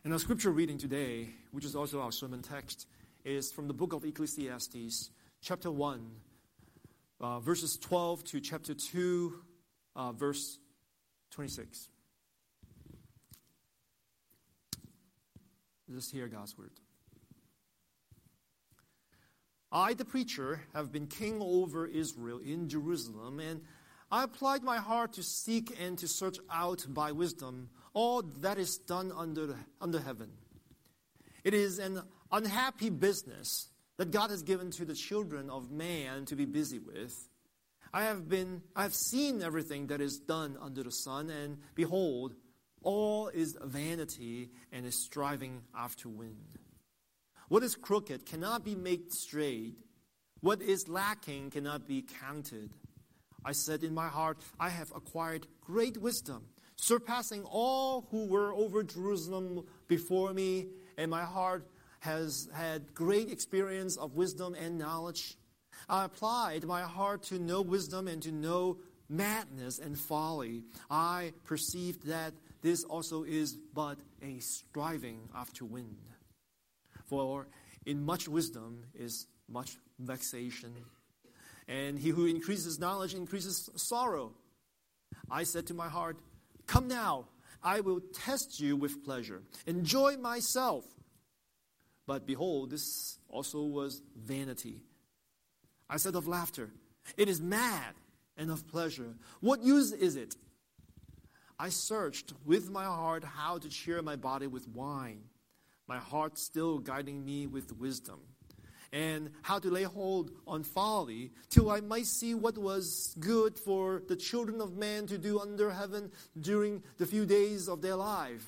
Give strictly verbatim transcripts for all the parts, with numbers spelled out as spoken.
And our scripture reading today, which is also our sermon text, is from the book of Ecclesiastes, chapter one, uh, verses twelve to chapter two, uh, verse twenty-six. Let's hear God's word. I, the preacher, have been king over Israel in Jerusalem, and I applied my heart to seek and to search out by wisdom all that is done under, under heaven. It is an unhappy business that God has given to the children of man to be busy with. I have been, I have seen everything that is done under the sun, and behold, all is vanity and is striving after wind. What is crooked cannot be made straight. What is lacking cannot be counted. I said in my heart, I have acquired great wisdom, surpassing all who were over Jerusalem before me, and my heart has had great experience of wisdom and knowledge. I applied my heart to know wisdom and to know madness and folly. I perceived that this also is but a striving after wind. For in much wisdom is much vexation, and he who increases knowledge increases sorrow. I said to my heart, come now, I will test you with pleasure, enjoy myself. But behold, this also was vanity. I said of laughter, it is mad, and of pleasure, what use is it? I searched with my heart how to cheer my body with wine, my heart still guiding me with wisdom, and how to lay hold on folly, till I might see what was good for the children of man to do under heaven during the few days of their life.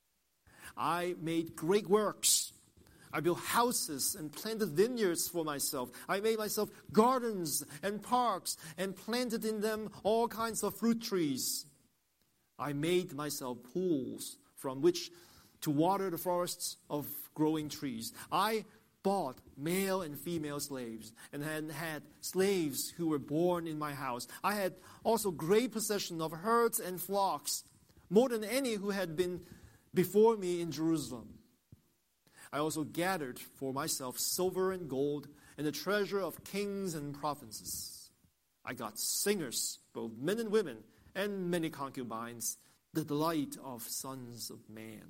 I made great works. I built houses and planted vineyards for myself. I made myself gardens and parks and planted in them all kinds of fruit trees. I made myself pools from which to water the forests of growing trees. I bought male and female slaves and had, had slaves who were born in my house. I had also great possession of herds and flocks, more than any who had been before me in Jerusalem. I also gathered for myself silver and gold and the treasure of kings and provinces. I got singers, both men and women, and many concubines, the delight of sons of man.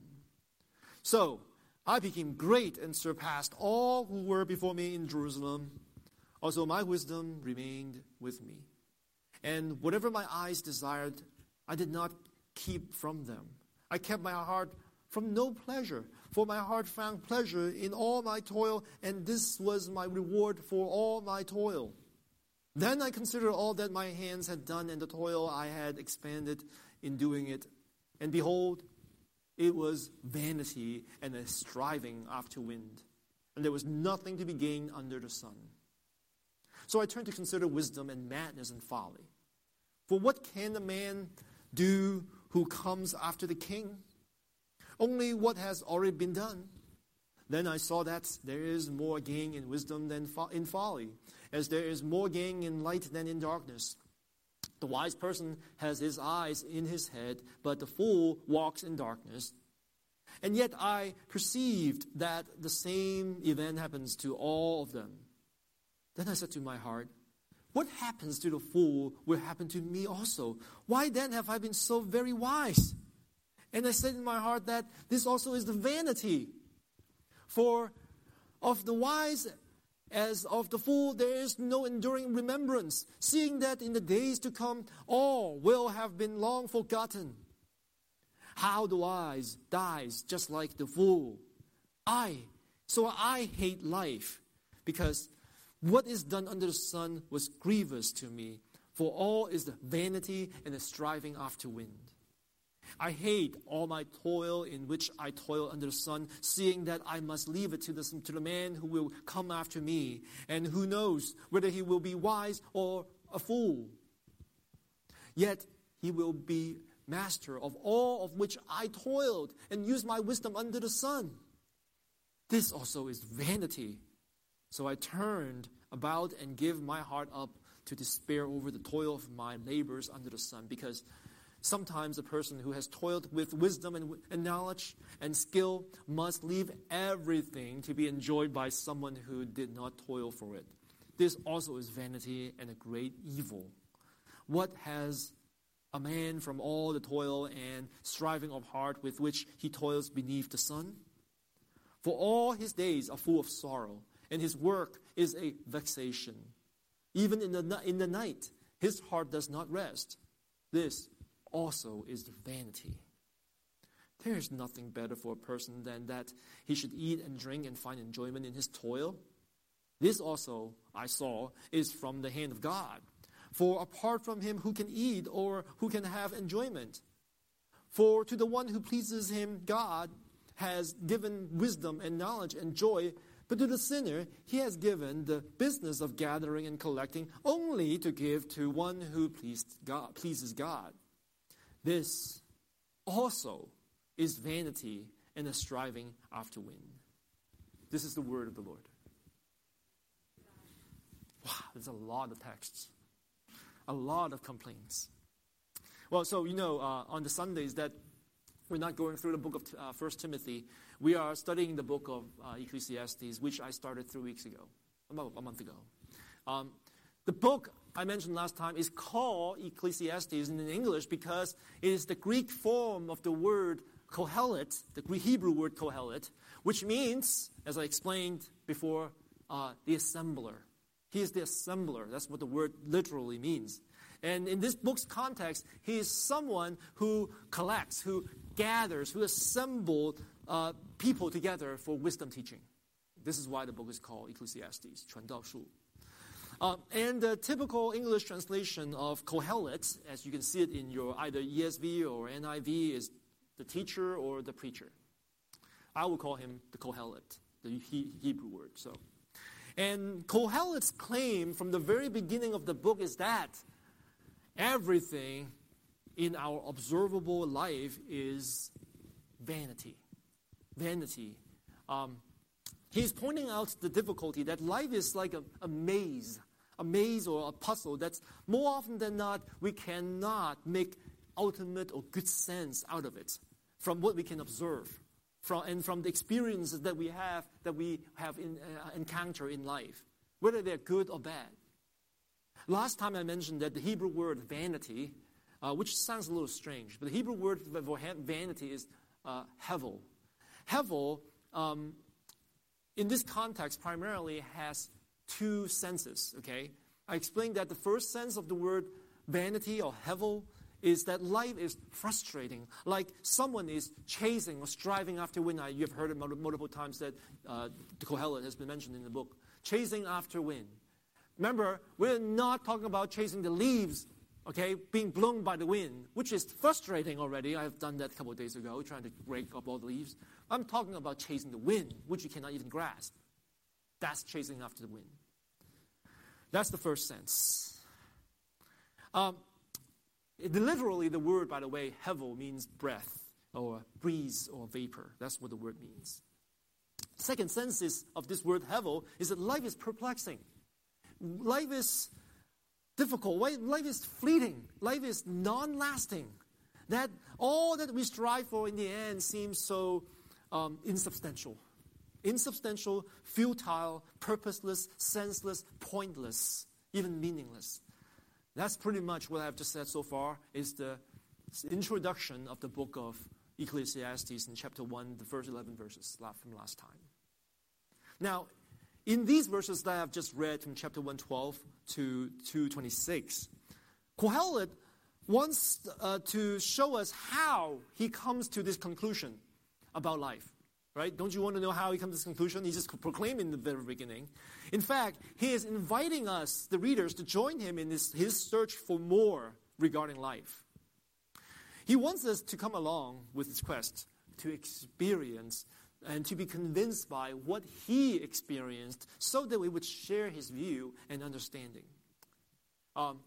So I became great and surpassed all who were before me in Jerusalem. Also my wisdom remained with me. And whatever my eyes desired, I did not keep from them. I kept my heart from no pleasure, for my heart found pleasure in all my toil, and this was my reward for all my toil. Then I considered all that my hands had done and the toil I had expended in doing it. And behold, it was vanity and a striving after wind, and there was nothing to be gained under the sun. So I turned to consider wisdom and madness and folly. For what can a man do who comes after the king? Only what has already been done. Then I saw that there is more gain in wisdom than fo- in folly, as there is more gain in light than in darkness. The wise person has his eyes in his head, but the fool walks in darkness. And yet I perceived that the same event happens to all of them. Then I said to my heart, what happens to the fool will happen to me also. Why then have I been so very wise? And I said in my heart that this also is the vanity. For of the wise as of the fool, there is no enduring remembrance, seeing that in the days to come, all will have been long forgotten. How the wise dies just like the fool. I, so I hate life, because what is done under the sun was grievous to me, for all is the vanity and the striving after wind. I hate all my toil in which I toil under the sun, seeing that I must leave it to the, to the man who will come after me, and who knows whether he will be wise or a fool. Yet he will be master of all of which I toiled and used my wisdom under the sun. This also is vanity. So I turned about and gave my heart up to despair over the toil of my labors under the sun, because Sometimes a person who has toiled with wisdom and, and knowledge and skill must leave everything to be enjoyed by someone who did not toil for it. This also is vanity and a great evil. What has a man from all the toil and striving of heart with which he toils beneath the sun? For all his days are full of sorrow, and his work is a vexation. Even in the, in the night, his heart does not rest. This also is vanity. There is nothing better for a person than that he should eat and drink and find enjoyment in his toil. This also, I saw, is from the hand of God. For apart from him, who can eat or who can have enjoyment? For to the one who pleases him, God has given wisdom and knowledge and joy, but to the sinner, he has given the business of gathering and collecting only to give to one who pleased God, pleases God. This also is vanity and a striving after wind. This is the word of the Lord. Wow, there's a lot of texts. A lot of complaints. Well, so you know, uh, on the Sundays that we're not going through the book of uh, First Timothy. We are studying the book of uh, Ecclesiastes, which I started three weeks ago, about a month ago. Um, the book I mentioned last time is called Ecclesiastes in English because it is the Greek form of the word kohelet, the Greek Hebrew word kohelet, which means, as I explained before, uh, the assembler. He is the assembler. That's what the word literally means. And in this book's context, he is someone who collects, who gathers, who assembles uh, people together for wisdom teaching. This is why the book is called Ecclesiastes, 传道书. Uh, and the typical English translation of kohelet, as you can see it in your either E S V or N I V, is the teacher or the preacher. I will call him the kohelet, the he- Hebrew word. So, and Kohelet's claim from the very beginning of the book is that everything in our observable life is vanity. Vanity. Um, he's pointing out the difficulty that life is like a, a maze, a maze or a puzzle that's more often than not, we cannot make ultimate or good sense out of it from what we can observe from, and from the experiences that we have, that we have in, uh, encountered in life, whether they're good or bad. Last time I mentioned that the Hebrew word vanity, uh, which sounds a little strange, but the Hebrew word for vanity is uh, hevel. Hevel, um, in this context, primarily has two senses, okay? I explained that the first sense of the word vanity or hevel is that life is frustrating, like someone is chasing or striving after wind. You've heard it multiple times that uh, the Kohelet has been mentioned in the book. Chasing after wind. Remember, we're not talking about chasing the leaves, okay, being blown by the wind, which is frustrating already. I've done that a couple of days ago, trying to rake up all the leaves. I'm talking about chasing the wind, which you cannot even grasp. That's chasing after the wind. That's the first sense. Um, it, literally, the word, by the way, hevel, means breath or breeze or vapor. That's what the word means. Second sense is, of this word hevel is that life is perplexing. Life is difficult. Life is fleeting. Life is non-lasting. That all that we strive for in the end seems so um, insubstantial. Insubstantial, futile, purposeless, senseless, pointless, even meaningless. That's pretty much what I've just said so far, is the introduction of the book of Ecclesiastes in chapter one, the first eleven verses from last time. Now, in these verses that I've just read from chapter one twelve to two twenty-six, Kohelet wants uh, to show us how he comes to this conclusion about life. Right? Don't you want to know how he comes to this conclusion? He just proclaimed in the very beginning. In fact, he is inviting us, the readers, to join him in this, his search for more regarding life. He wants us to come along with his quest to experience and to be convinced by what he experienced so that we would share his view and understanding. Um,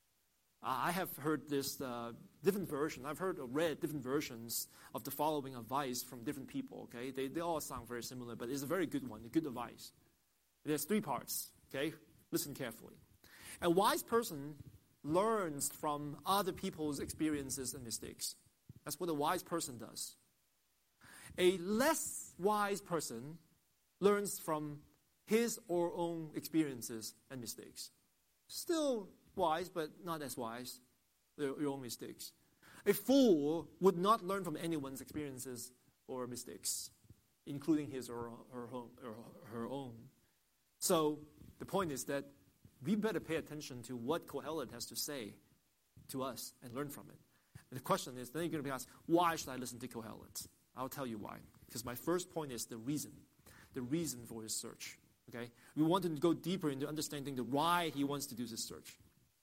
I have heard this uh, different version. I've heard or read different versions of the following advice from different people, okay? They, they all sound very similar, but it's a very good one, a good advice. There's three parts, okay? Listen carefully. A wise person learns from other people's experiences and mistakes. That's what a wise person does. A less wise person learns from his or her own experiences and mistakes. Still wise, but not as wise. Your, your own mistakes. A fool would not learn from anyone's experiences or mistakes, including his or her own. Or her own. So the point is that we better pay attention to what Kohelet has to say to us and learn from it. And the question is, then you're going to be asked, why should I listen to Kohelet? I'll tell you why. Because my first point is the reason. The reason for his search. Okay? We want to go deeper into understanding the why he wants to do this search.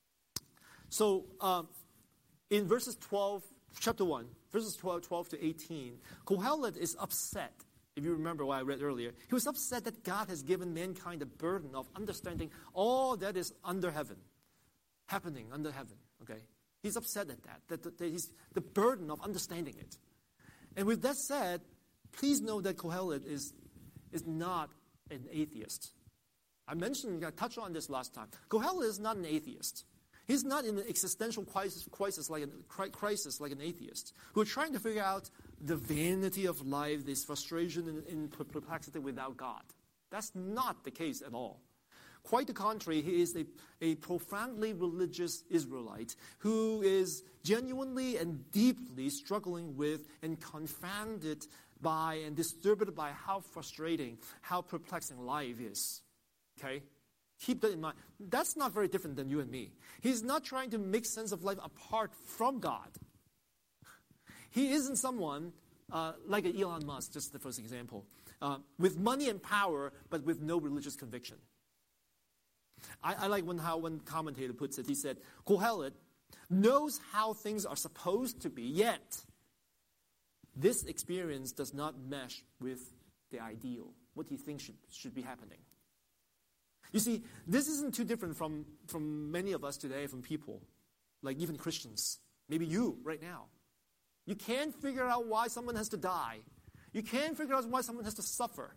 So, um, in verses twelve, chapter one, verses twelve, twelve to eighteen, Kohelet is upset. If you remember what I read earlier, he was upset that God has given mankind the burden of understanding all that is under heaven, happening under heaven. Okay, he's upset at that. That, that, that he's the burden of understanding it. And with that said, please know that Kohelet is is not an atheist. I mentioned, I touched on this last time. Kohelet is not an atheist. He's not in an existential crisis, crisis like a crisis like an atheist who are trying to figure out the vanity of life, this frustration and, and perplexity without God. That's not the case at all. Quite the contrary, he is a, a profoundly religious Israelite who is genuinely and deeply struggling with and confounded by and disturbed by how frustrating, how perplexing life is. Okay? Keep that in mind. That's not very different than you and me. He's not trying to make sense of life apart from God. He isn't someone uh, like an Elon Musk, just the first example, uh, with money and power, but with no religious conviction. I, I like when, how one commentator puts it. He said, Kohelet knows how things are supposed to be, yet this experience does not mesh with the ideal, what he thinks should, should be happening. You see, this isn't too different from, from many of us today, from people, like even Christians. Maybe you right now. You can't figure out why someone has to die. You can't figure out why someone has to suffer.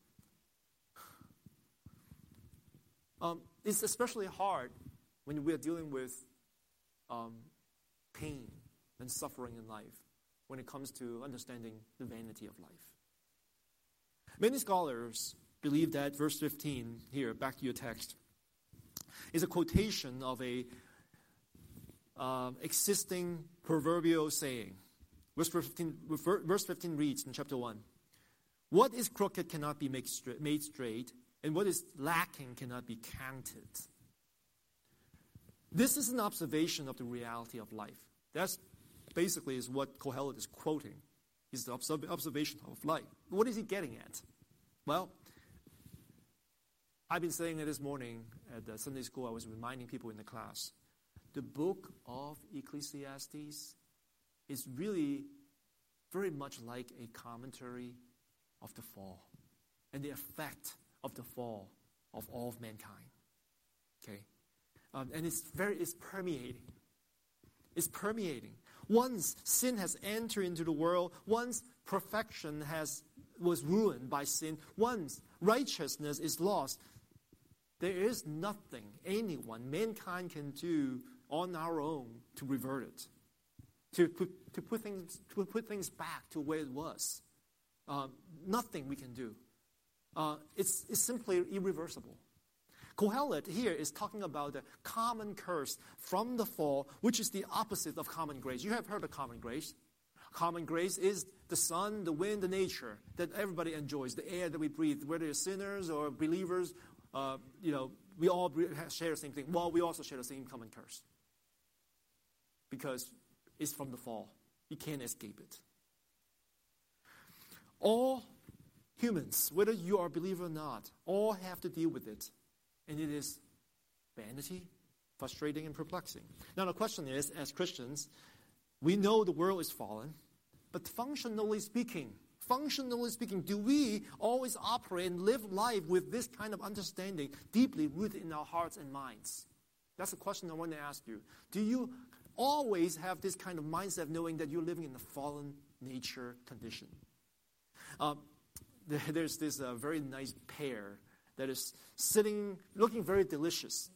Um, it's especially hard when we're dealing with um, pain and suffering in life when it comes to understanding the vanity of life. Many scholars believe that verse fifteen here, back to your text, is a quotation of a uh, existing proverbial saying. Verse fifteen, verse fifteen reads in chapter one, what is crooked cannot be made straight, made straight, and what is lacking cannot be counted. This is an observation of the reality of life. That's basically is what Kohelet is quoting. Is the observation of life. What is he getting at? Well, I've been saying it this morning at the Sunday school. I was reminding people in the class. The book of Ecclesiastes is really very much like a commentary of the fall and the effect of the fall of all of mankind. Okay? Um, and it's very, it's permeating. It's permeating. Once sin has entered into the world, once perfection has was ruined by sin, once righteousness is lost, there is nothing anyone, mankind, can do on our own to revert it, to put, to put things to put things back to where it was. Uh, nothing we can do. Uh, it's, it's simply irreversible. Kohelet here is talking about the common curse from the fall, which is the opposite of common grace. You have heard of common grace. Common grace is the sun, the wind, the nature that everybody enjoys, the air that we breathe, whether you're sinners or believers. Uh, you know, we all share the same thing. Well, we also share the same common curse because it's from the fall. You can't escape it. All humans, whether you are a believer or not, all have to deal with it. And it is vanity, frustrating, and perplexing. Now the question is, as Christians, we know the world is fallen, but functionally speaking, functionally speaking, do we always operate and live life with this kind of understanding deeply rooted in our hearts and minds? That's a question I want to ask you. Do you always have this kind of mindset knowing that you're living in a fallen nature condition? Um, there's this uh, very nice pear that is sitting, looking very delicious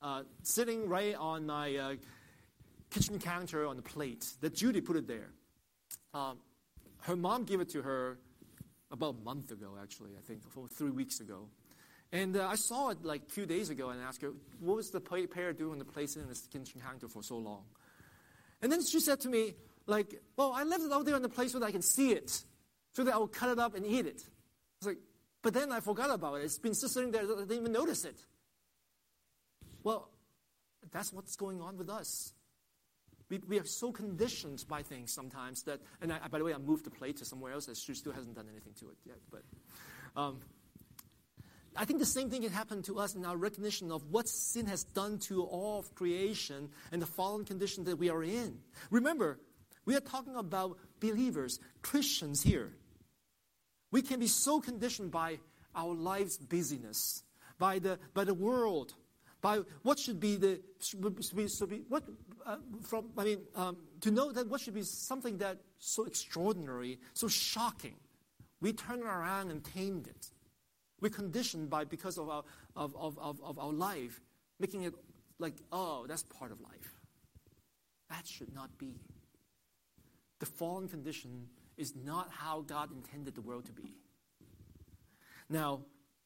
uh, sitting right on my uh, kitchen counter on the plate that Judy put it there. Um, her mom gave it to her about a month ago, actually, I think, three weeks ago. And uh, I saw it like a few days ago and asked her, what was the pair doing on the place in the kitchen counter for so long? And then she said to me, like, well, I left it out there on the place so that I can see it, so that I will cut it up and eat it. It's like, but then I forgot about it. It's been just sitting there, I didn't even notice it. Well, that's what's going on with us. We, we are so conditioned by things sometimes that, and I, by the way, I moved the plate to somewhere else, as she still hasn't done anything to it yet, but um, I think the same thing can happen to us in our recognition of what sin has done to all of creation and the fallen condition that we are in. Remember, we are talking about believers, Christians here. We can be so conditioned by our life's busyness, by the by the world, by what should be the should be, should be what uh, from I mean um, to know that what should be something that so extraordinary, so shocking. We turn around and tamed it. We're conditioned by because of our of, of, of, of our life, making it like, oh, that's part of life. That should not be. The fallen condition is not how God intended the world to be. Now,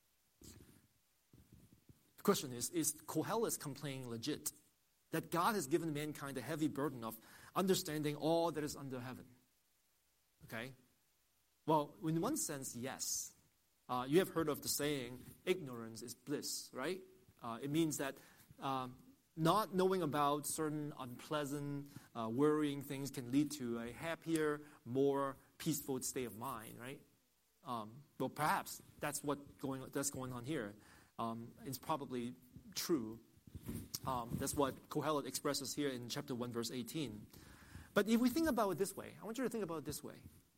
the question is, is Kohelet's complaint legit? That God has given mankind a heavy burden of understanding all that is under heaven. Okay? Well, in one sense, yes. Uh, you have heard of the saying, ignorance is bliss, right? Uh, it means that um, not knowing about certain unpleasant, uh, worrying things can lead to a happier, more peaceful state of mind, right? Um, well, perhaps that's what going that's going on here. Um, it's probably true. Um, that's what Kohelet expresses here in chapter one, verse eighteen. But if we think about it this way, I want you to think about it this way.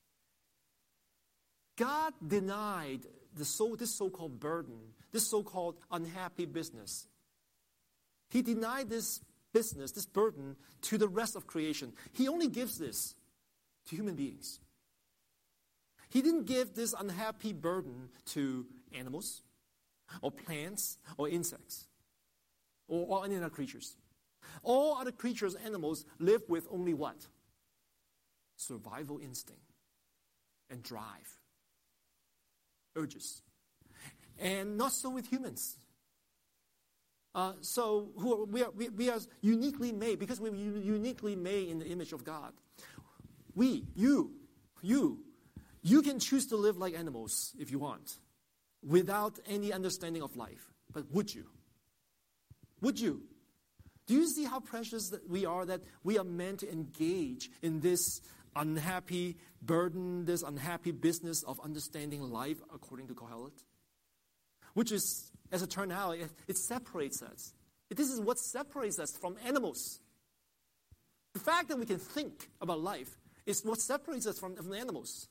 God denied the so, this so-called burden, this so-called unhappy business. He denied this business, this burden, to the rest of creation. He only gives this to human beings. He didn't give this unhappy burden to animals or plants or insects or, or any other creatures. All other creatures, animals, live with only what? Survival instinct and drive. Urges. And not so with humans. Uh, so who are, we, are, we, we are uniquely made, because we're uniquely made in the image of God. We, you, you, you can choose to live like animals if you want, without any understanding of life. But would you? Would you? Do you see how precious that we are, that we are meant to engage in this unhappy burden, this unhappy business of understanding life according to Kohelet? Which is, as it turned out, it, it separates us. This is what separates us from animals. The fact that we can think about life is what separates us from, from animals.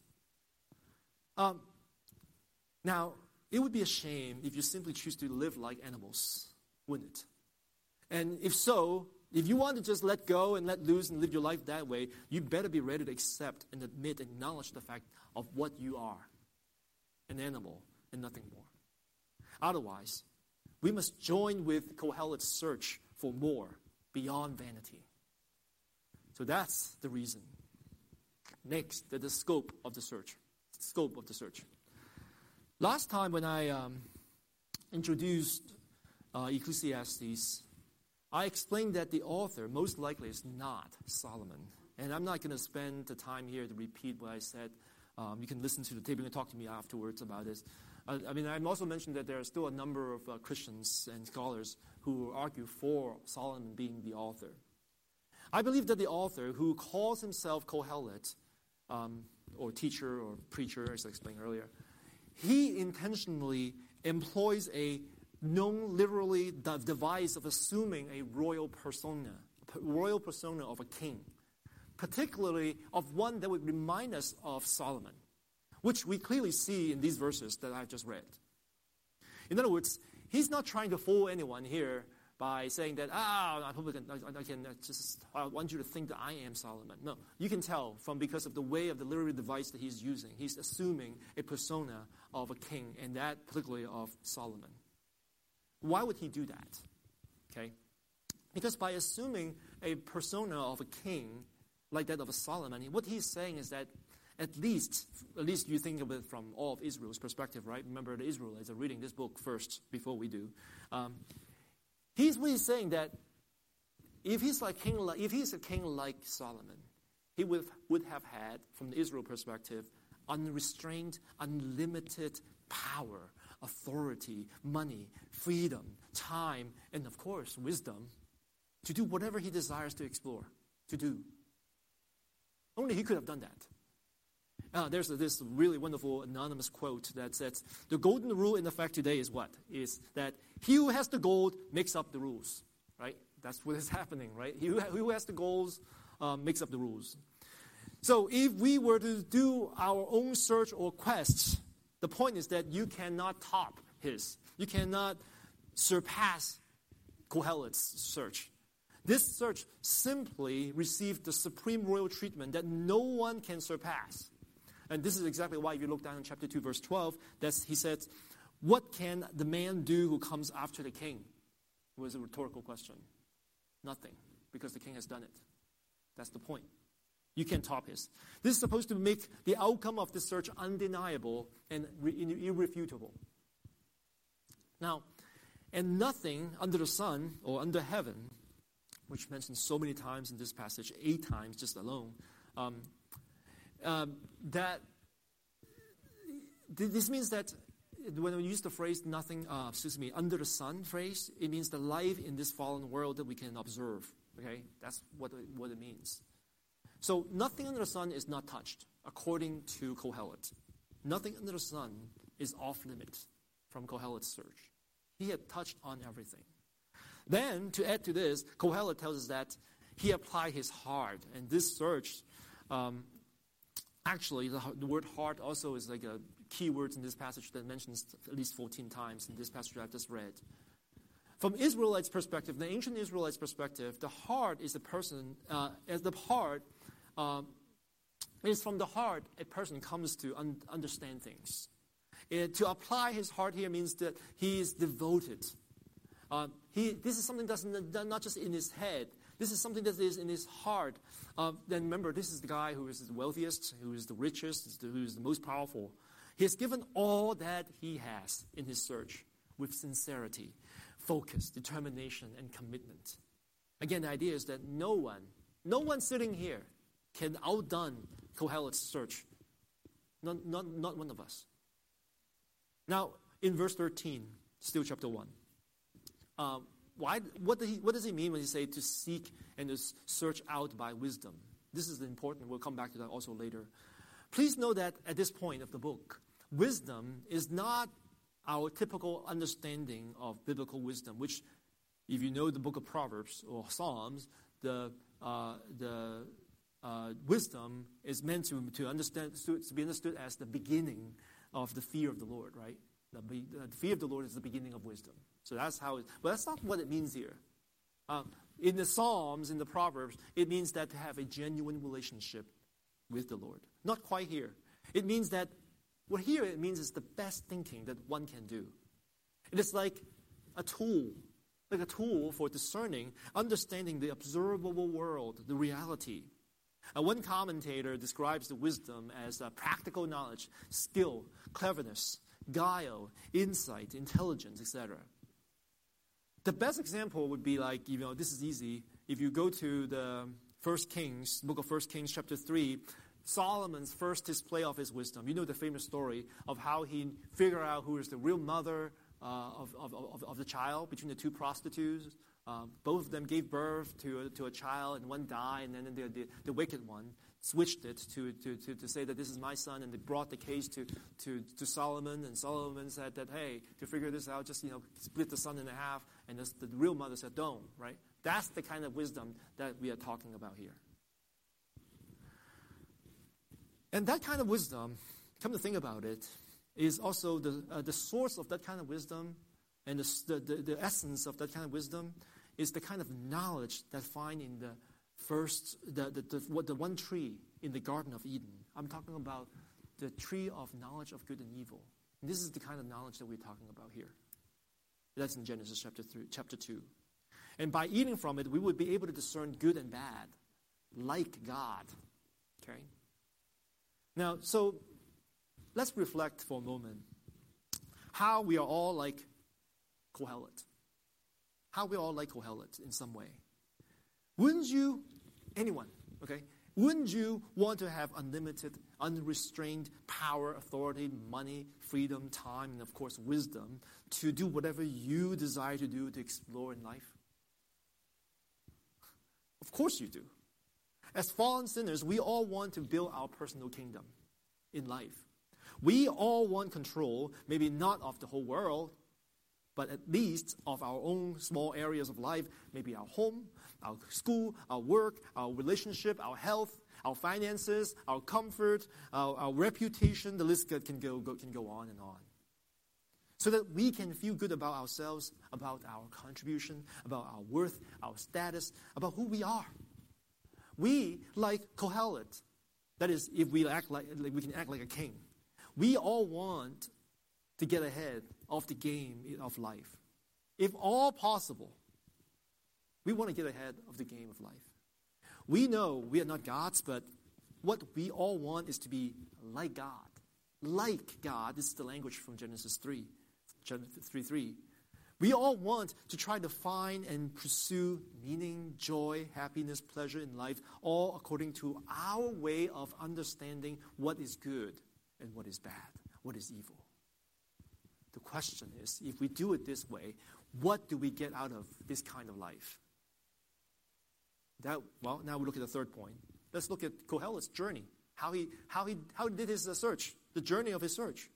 Um, now, it would be a shame if you simply choose to live like animals, wouldn't it? And if so, if you want to just let go and let loose and live your life that way, you better be ready to accept and admit, acknowledge the fact of what you are, an animal and nothing more. Otherwise, we must join with Kohelet's search for more beyond vanity. So that's the reason. Next, the, the scope of the search. Scope of the search. Last time when I um, introduced uh, Ecclesiastes, I explained that the author most likely is not Solomon. And I'm not going to spend the time here to repeat what I said. Um, you can listen to the tape. You can talk to me afterwards about this. Uh, I mean, I also mentioned that there are still a number of uh, Christians and scholars who argue for Solomon being the author. I believe that the author, who calls himself Kohelet, um, or teacher or preacher, as I explained earlier, he intentionally employs a known literally the device of assuming a royal persona, royal persona of a king, particularly of one that would remind us of Solomon, which we clearly see in these verses that I've just read. In other words, he's not trying to fool anyone here by saying that, ah, I hope I can, I, I can just, I want you to think that I am Solomon. No, you can tell from because of the way of the literary device that he's using. He's assuming a persona of a king, and that particularly of Solomon. Why would he do that? okay? Because by assuming a persona of a king like that of a Solomon, what he's saying is that at least, at least you think of it from all of Israel's perspective, right? Remember, the Israelites are reading this book first before we do. Um, he's really saying that if he's like king, like, if he's a king like Solomon, he would would have had, from the Israel perspective, unrestrained, unlimited power, authority, money, freedom, time, and of course, wisdom to do whatever he desires to explore, to do. Only he could have done that. Uh, there's a, this really wonderful anonymous quote that says, the golden rule in effect today is what? Is that he who has the gold makes up the rules, right? That's what is happening, right? He who, who has the goals um, makes up the rules. So if we were to do our own search or quest, the point is that you cannot top his. You cannot surpass Kohelet's search. This search simply received the supreme royal treatment that no one can surpass. And this is exactly why if you look down in chapter two, verse twelve, that's, he says, what can the man do who comes after the king? It was a rhetorical question. Nothing, because the king has done it. That's the point. You can top his. This is supposed to make the outcome of the search undeniable and re- irrefutable. Now, and nothing under the sun or under heaven, which mentioned so many times in this passage, eight times just alone, um, um, that th- this means that when we use the phrase "nothing," uh, excuse me, under the sun phrase, it means the life in this fallen world that we can observe. Okay, that's what it, what it means. So nothing under the sun is not touched, according to Kohelet. Nothing under the sun is off limit from Kohelet's search. He had touched on everything. Then, to add to this, Kohelet tells us that he applied his heart, and this search, um, actually, the, the word heart also is like a key word in this passage that mentions at least fourteen times in this passage I've just read. From Israelites' perspective, the ancient Israelites' perspective, the heart is a person, uh, as the heart, um, it is from the heart a person comes to un- understand things. It, to apply his heart here means that he is devoted. Uh, he, this is something that's not just in his head. This is something that is in his heart. Uh, then remember, this is the guy who is the wealthiest, who is the richest, who is the most powerful. He has given all that he has in his search with sincerity, focus, determination, and commitment. Again, the idea is that no one, no one sitting here can outdone Kohelet's search. Not, not, not one of us. Now, in verse thirteen, still chapter one, um, why, what, does he, what does he mean when he say to seek and to search out by wisdom? This is important. We'll come back to that also later. Please know that at this point of the book, wisdom is not our typical understanding of biblical wisdom, which, if you know the book of Proverbs or Psalms, the uh, the uh, wisdom is meant to to understand to be understood as the beginning of the fear of the Lord, right? The, the fear of the Lord is the beginning of wisdom. So that's how it, but that's not what it means here. Um, in the Psalms, in the Proverbs, it means that to have a genuine relationship with the Lord. Not quite here. It means that, what here it means is the best thinking that one can do. It is like a tool, like a tool for discerning, understanding the observable world, the reality. Uh, one commentator describes the wisdom as uh, practical knowledge, skill, cleverness, guile, insight, intelligence, et cetera. The best example would be like, you know, this is easy. If you go to the First Kings, book of First Kings, chapter three, Solomon's first display of his wisdom. You know the famous story of how he figured out who is the real mother uh, of, of, of, of the child between the two prostitutes. Um, both of them gave birth to a, to a child, and one died, and then the, the, the wicked one switched it to, to, to, to say that this is my son, and they brought the case to, to, to Solomon, and Solomon said that, hey, to figure this out, just, you know, split the son in half, and this, the real mother said, don't, right? That's the kind of wisdom that we are talking about here. And that kind of wisdom, come to think about it, is also the uh, the source of that kind of wisdom, and the, the, the essence of that kind of wisdom is the kind of knowledge that find in the first, the, the, the, what, the one tree in the Garden of Eden. I'm talking about the tree of knowledge of good and evil. And this is the kind of knowledge that we're talking about here. That's in Genesis chapter three, chapter two. And by eating from it, we would be able to discern good and bad, like God. Okay? Now, so let's reflect for a moment how we are all like Kohelet. How we are all like Kohelet in some way. Wouldn't you, anyone, okay, wouldn't you want to have unlimited, unrestrained power, authority, money, freedom, time, and of course wisdom to do whatever you desire to do to explore in life? Of course you do. As fallen sinners, we all want to build our personal kingdom in life. We all want control, maybe not of the whole world, but at least of our own small areas of life, maybe our home, our school, our work, our relationship, our health, our finances, our comfort, our, our reputation. The list can go, go, can go on and on. So that we can feel good about ourselves, about our contribution, about our worth, our status, about who we are. We, like Kohelet, that is, if we act like, like we can act like a king. We all want to get ahead of the game of life. If all possible, we want to get ahead of the game of life. We know we are not gods, but what we all want is to be like God. Like God, this is the language from Genesis three, three three. We all want to try to find and pursue meaning, joy, happiness, pleasure in life, all according to our way of understanding what is good and what is bad, what is evil. The question is, if we do it this way, what do we get out of this kind of life? That, well, now we look at the third point. Let's look at Kohelet's journey, how he, how he, how he did his uh, search, the journey of his search.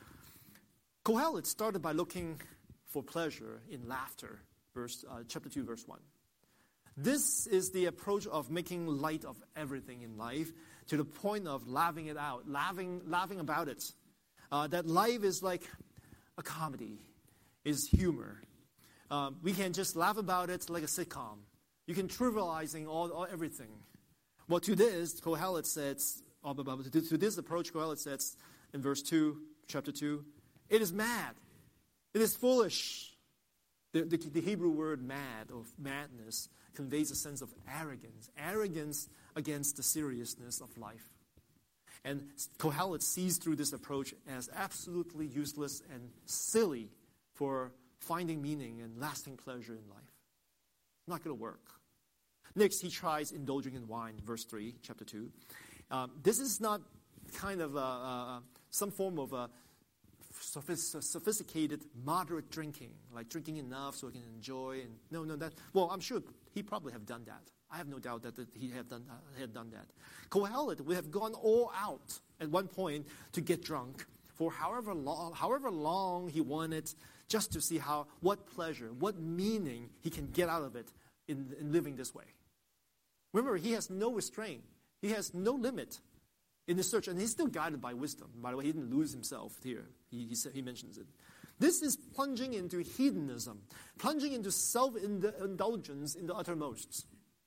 Kohelet started by looking for pleasure in laughter, verse, uh, chapter two, verse one. This is the approach of making light of everything in life to the point of laughing it out, laughing, laughing about it. Uh, that life is like a comedy, is humor. Um, we can just laugh about it like a sitcom. You can trivializing all, all everything. Well, to this, Kohelet says, to, to this approach, Kohelet says in verse two, chapter two, it is mad. It is foolish. The, the, the Hebrew word mad, or madness, conveys a sense of arrogance. Arrogance against the seriousness of life. And Kohelet sees through this approach as absolutely useless and silly for finding meaning and lasting pleasure in life. Not going to work. Next, he tries indulging in wine, verse three, chapter two. Um, this is not kind of a, a, some form of a sophisticated, moderate drinking, like drinking enough so he can enjoy. And no, no, that. Well, I'm sure he probably have done that. I have no doubt that, that he had done, uh, had done that. Kohelet would have gone all out at one point to get drunk for however long, however long he wanted, just to see how what pleasure, what meaning he can get out of it in, in living this way. Remember, he has no restraint. He has no limit in his search, and he's still guided by wisdom. By the way, he didn't lose himself here. He, he, he mentions it. This is plunging into hedonism, plunging into self-indulgence in the uttermost.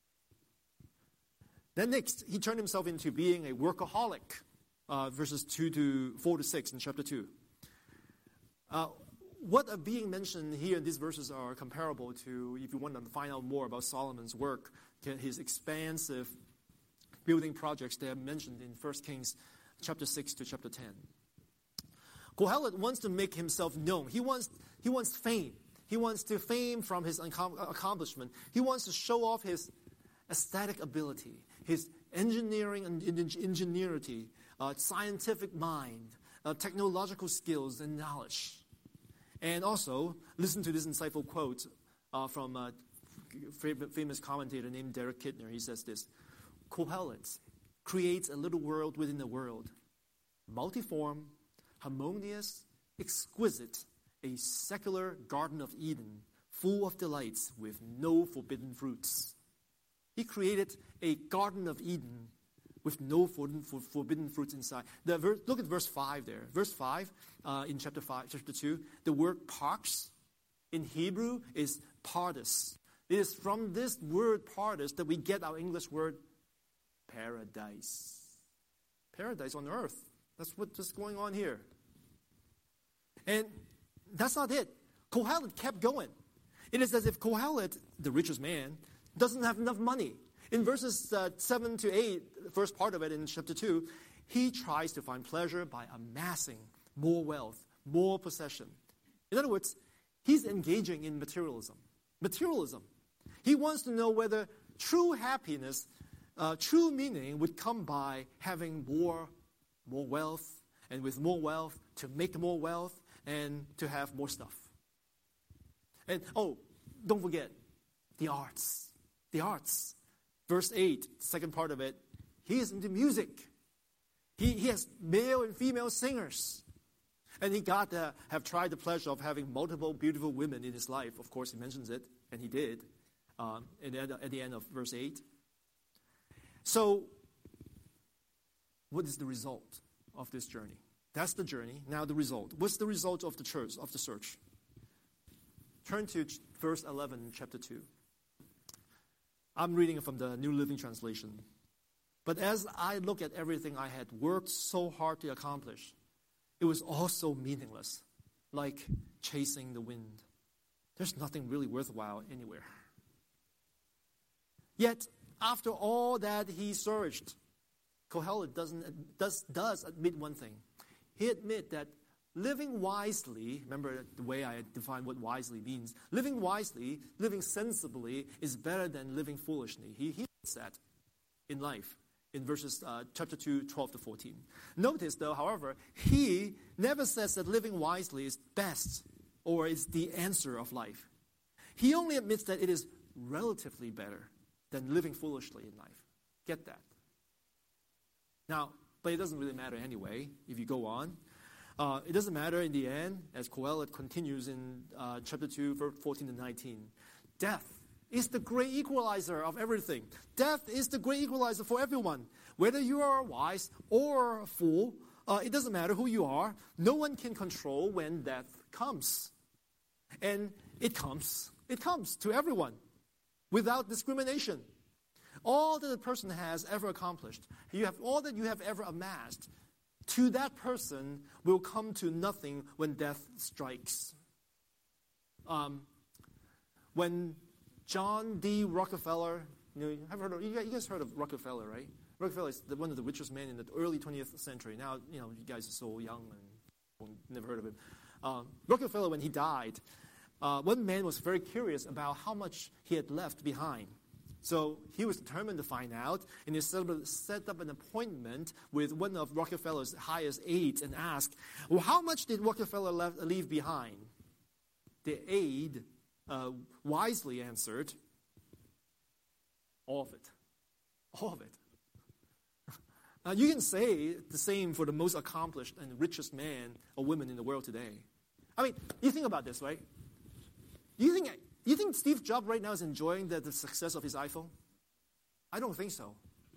Then next, he turned himself into being a workaholic, uh, verses two to four to six in chapter two. Uh, what are being mentioned here in these verses are comparable to, if you want to find out more about Solomon's work, his expansive building projects that are mentioned in First Kings chapter six to chapter ten. Kohelet wants to make himself known. He wants, he wants fame. He wants to fame from his accomplishment. He wants to show off his aesthetic ability, his engineering and ingenuity, uh, scientific mind, uh, technological skills and knowledge. And also, listen to this insightful quote uh, from a famous commentator named Derek Kidner. He says this: Kohelet creates a little world within the world, multiform, harmonious, exquisite, a secular Garden of Eden, full of delights with no forbidden fruits. He created a Garden of Eden with no forbidden fruits inside. The ver- look at verse five there. Verse five uh, in chapter five, chapter two. The word parks in Hebrew is pardes. It is from this word pardes that we get our English word paradise. Paradise on earth. That's what's going on here. And that's not it. Kohelet kept going. It is as if Kohelet, the richest man, doesn't have enough money. In verses uh, seven to eight, the first part of it in chapter two, he tries to find pleasure by amassing more wealth, more possession. In other words, he's engaging in materialism. Materialism. He wants to know whether true happiness, uh, true meaning would come by having more, more wealth, and with more wealth, to make more wealth, and to have more stuff. And, oh, don't forget, the arts. The arts. Verse eight, second part of it, he is into music. He, he has male and female singers. And he got to have tried the pleasure of having multiple beautiful women in his life. Of course, he mentions it, and he did, um, at, at the end of verse eight. So, what is the result of this journey? That's the journey. Now the result. What's the result of the church, of the search? Turn to verse eleven, chapter two. I'm reading from the New Living Translation. But as I look at everything I had worked so hard to accomplish, it was all so meaningless, like chasing the wind. There's nothing really worthwhile anywhere. Yet, after all that he searched, Kohelet doesn't, does, does admit one thing. He admits that living wisely, remember the way I define what wisely means, living wisely, living sensibly is better than living foolishly. He, he says that in life, in verses uh, chapter two, twelve to fourteen. Notice though, however, he never says that living wisely is best or is the answer of life. He only admits that it is relatively better than living foolishly in life. Get that? Now, but it doesn't really matter anyway, if you go on. Uh, it doesn't matter in the end, as Kohelet continues in uh, chapter two, verse fourteen to nineteen. Death is the great equalizer of everything. Death is the great equalizer for everyone. Whether you are wise or a fool, uh, it doesn't matter who you are. No one can control when death comes. And it comes. It comes to everyone without discrimination. All that a person has ever accomplished, you have all that you have ever amassed, to that person will come to nothing when death strikes. Um, when John D. Rockefeller, you know, have heard of, you guys heard of Rockefeller, right? Rockefeller is the, one of the richest men in the early twentieth century. Now, you know, you guys are so young and never heard of him. Uh, Rockefeller, when he died, uh, one man was very curious about how much he had left behind. So he was determined to find out, and he set up an appointment with one of Rockefeller's highest aides and asked, well, how much did Rockefeller left, leave behind? The aide uh, wisely answered, all of it. All of it. Now, you can say the same for the most accomplished and richest man or woman in the world today. I mean, you think about this, right? You think... You think Steve Jobs right now is enjoying the, the success of his iPhone? I don't think so.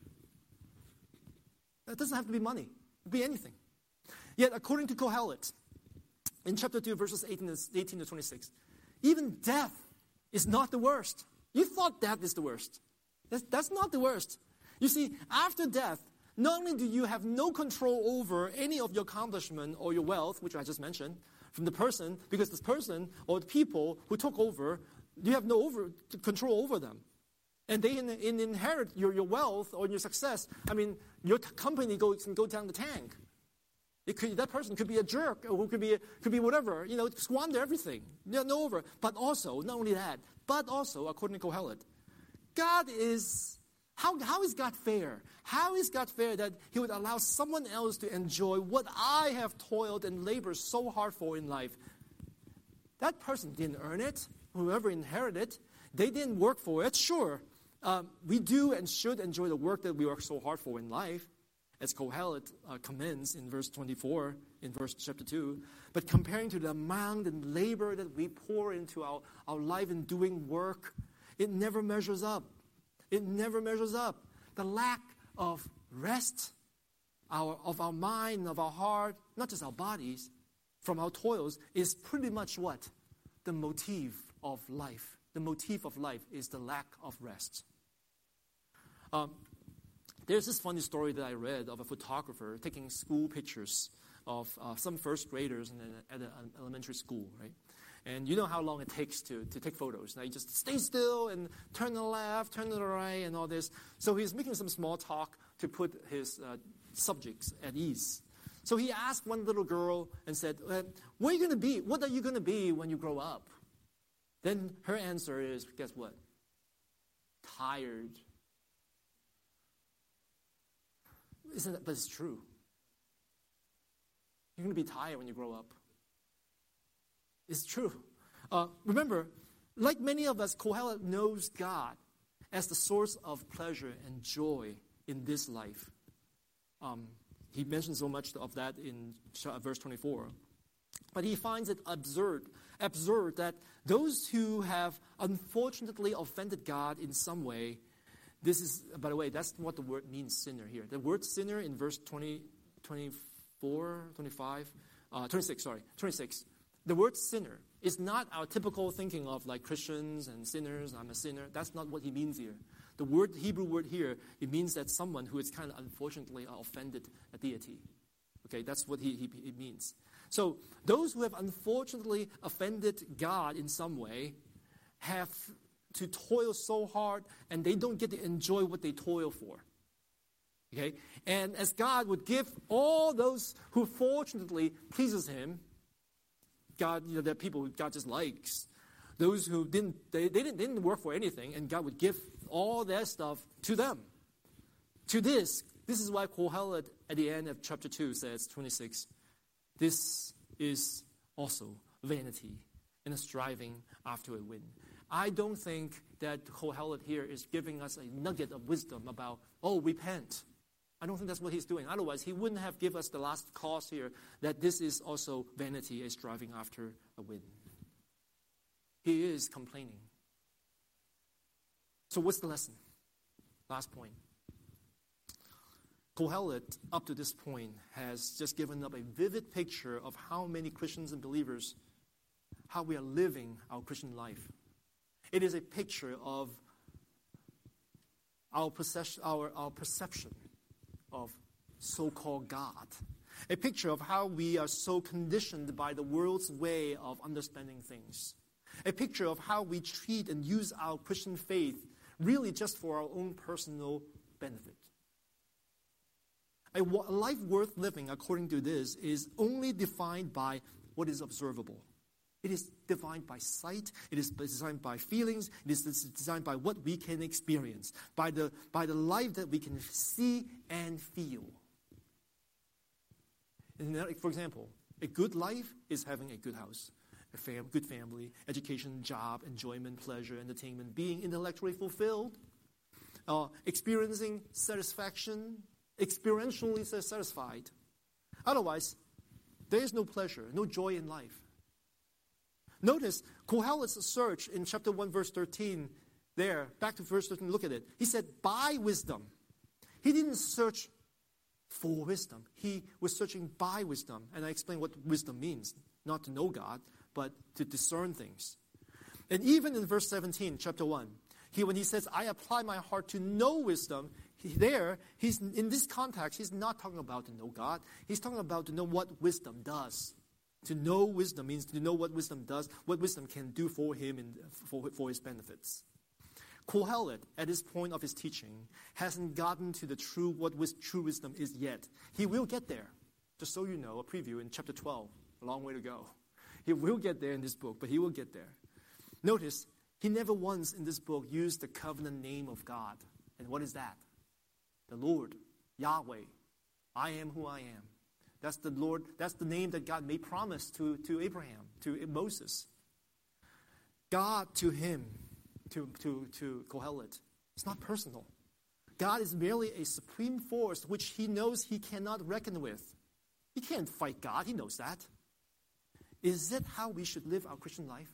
It doesn't have to be money. It could be anything. Yet, according to Kohelet, in chapter two, verses eighteen to twenty-six, even death is not the worst. You thought death is the worst. That's, that's not the worst. You see, after death, not only do you have no control over any of your accomplishment or your wealth, which I just mentioned, from the person, because this person or the people who took over, you have no over, control over them. And they in, in inherit your, your wealth or your success. I mean, your t- company goes, can go down the tank. It could, that person could be a jerk, or could be, a, could be whatever, you know, squander everything. No, no over. But also, not only that, but also, according to Kohelet, God is, how, how is God fair? How is God fair that he would allow someone else to enjoy what I have toiled and labored so hard for in life? That person didn't earn it. Whoever inherited it, they didn't work for it. Sure, um, we do and should enjoy the work that we work so hard for in life, as Kohelet uh, commends in verse twenty-four, in verse chapter two. But comparing to the amount and labor that we pour into our, our life in doing work, it never measures up. It never measures up. The lack of rest our, of our mind, of our heart, not just our bodies, from our toils, is pretty much what? The motif of life. The motif of life is the lack of rest. Um, there's this funny story that I read of a photographer taking school pictures of uh, some first graders in a, at an elementary school, right? And you know how long it takes to, to take photos. Now you just stay still and turn to the left, turn to the right, and all this. So he's making some small talk to put his uh, subjects at ease. So he asked one little girl and said, uh, what are you going to be? What are you going to be when you grow up? Then her answer is, guess what? Tired. Isn't that, but it's true. You're going to be tired when you grow up. It's true. Uh, remember, like many of us, Kohelet knows God as the source of pleasure and joy in this life. Um, he mentions so much of that in verse twenty-four. But he finds it absurd, absurd that those who have unfortunately offended God in some way, this is, by the way, that's what the word means, sinner here. The word sinner in verse twenty, twenty-four, twenty-five, uh, twenty-six, sorry, twenty-six. The word sinner is not our typical thinking of like Christians and sinners, I'm a sinner. That's not what he means here. The word, Hebrew word here, it means that someone who is kind of unfortunately offended a deity. Okay, that's what he, he, he means. So those who have unfortunately offended God in some way have to toil so hard and they don't get to enjoy what they toil for. Okay, and as God would give all those who fortunately pleases him, God, you know, there are people who God just likes. Those who didn't, they, they didn't, they didn't work for anything, and God would give all their stuff to them. To this, this is why Kohelet at the end of chapter two says, twenty-six, this is also vanity and a striving after a wind. I don't think that Kohelet here is giving us a nugget of wisdom about, oh, repent. I don't think that's what he's doing. Otherwise, he wouldn't have given us the last clause here that this is also vanity, a striving after a wind. He is complaining. So what's the lesson? Last point. Kohelet, up to this point, has just given up a vivid picture of how many Christians and believers, how we are living our Christian life. It is a picture of our, possession, our, our perception of so-called God. A picture of how we are so conditioned by the world's way of understanding things. A picture of how we treat and use our Christian faith really just for our own personal benefit. A life worth living, according to this, is only defined by what is observable. It is defined by sight. It is designed by feelings. It is designed by what we can experience, by the, by the life that we can see and feel. And for example, a good life is having a good house, a fam- good family, education, job, enjoyment, pleasure, entertainment, being intellectually fulfilled, uh, experiencing satisfaction, experientially satisfied. Otherwise, there is no pleasure, no joy in life. Notice Kohelet's search in chapter one, verse thirteen, there, back to verse thirteen, look at it. He said, by wisdom. He didn't search for wisdom. He was searching by wisdom. And I explained what wisdom means. Not to know God, but to discern things. And even in verse seventeen, chapter one, he, when he says, I apply my heart to know wisdom, he, there, he's in this context, he's not talking about to know God. He's talking about to know what wisdom does. To know wisdom means to know what wisdom does, what wisdom can do for him and for, for his benefits. Kohelet, at this point of his teaching, hasn't gotten to the true what wis- true wisdom is yet. He will get there. Just so you know, a preview in chapter twelve, a long way to go. He will get there in this book, but he will get there. Notice, he never once in this book used the covenant name of God. And what is that? The Lord, Yahweh. I am who I am. That's the Lord, that's the name that God made promise to, to Abraham, to Moses. God to him, to, to, to Kohelet, it's not personal. God is merely a supreme force which he knows he cannot reckon with. He can't fight God, he knows that. Is that how we should live our Christian life?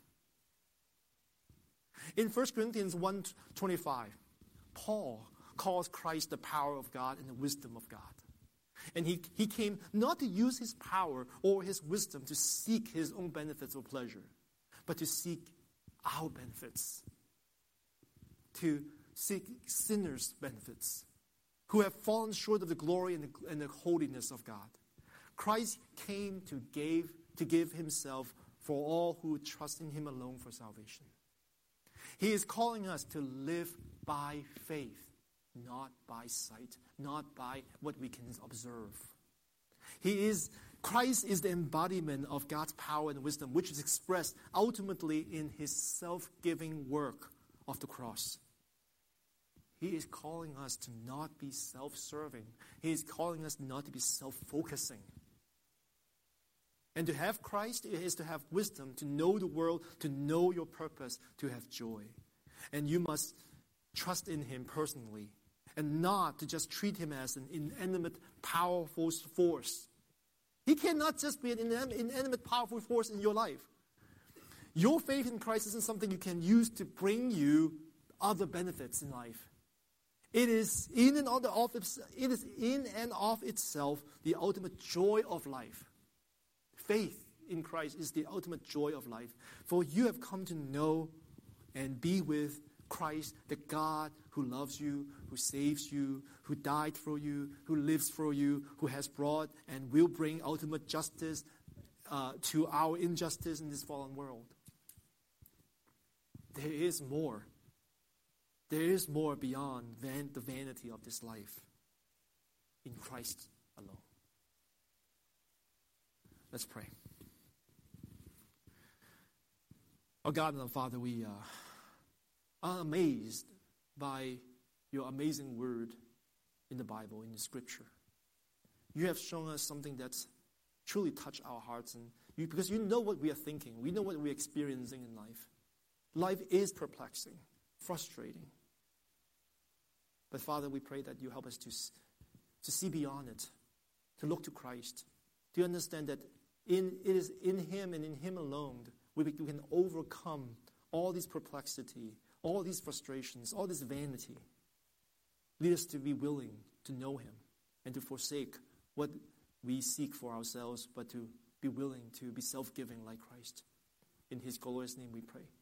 In First Corinthians one twenty-five, Paul calls Christ the power of God and the wisdom of God. And he, he came not to use his power or his wisdom to seek his own benefits or pleasure, but to seek our benefits, to seek sinners' benefits who have fallen short of the glory and the, and the holiness of God. Christ came to give, to give himself for all who trust in him alone for salvation. He is calling us to live by faith, not by sight, not by what we can observe. He is, Christ is the embodiment of God's power and wisdom, which is expressed ultimately in his self-giving work of the cross. He is calling us to not be self-serving. He is calling us not to be self-focusing. And to have Christ is to have wisdom, to know the world, to know your purpose, to have joy. And you must trust in him personally and not to just treat him as an inanimate, powerful force. He cannot just be an inanimate, powerful force in your life. Your faith in Christ isn't something you can use to bring you other benefits in life. It is in and of, it is in and of itself the ultimate joy of life. Faith in Christ is the ultimate joy of life. For you have come to know and be with Christ, the God who loves you, who saves you, who died for you, who lives for you, who has brought and will bring ultimate justice uh, to our injustice in this fallen world. There is more. There is more beyond van- the vanity of this life in Christ alone. Let's pray. Our God and our Father, we uh, are amazed by your amazing word in the Bible, in the Scripture. You have shown us something that's truly touched our hearts, and you, because you know what we are thinking. We know what we're experiencing in life. Life is perplexing, frustrating. But Father, we pray that you help us to, to see beyond it, to look to Christ, to understand that in, it is in him and in him alone we, we can overcome all these perplexity, all these frustrations, all this vanity. Lead us to be willing to know him and to forsake what we seek for ourselves, but to be willing to be self-giving like Christ. In his glorious name we pray.